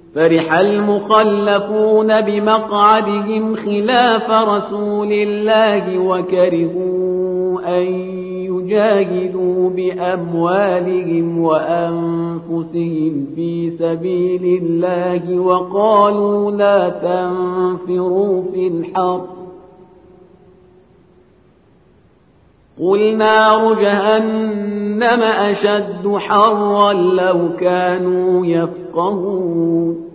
فرح المخلفون بمقعدهم خلاف رسول الله وكرهوا أن يجاهدوا بأموالهم وأنفسهم في سبيل الله وقالوا لا تنفروا في الحر قل نار جهنم أشد حرا لو كانوا يفقهون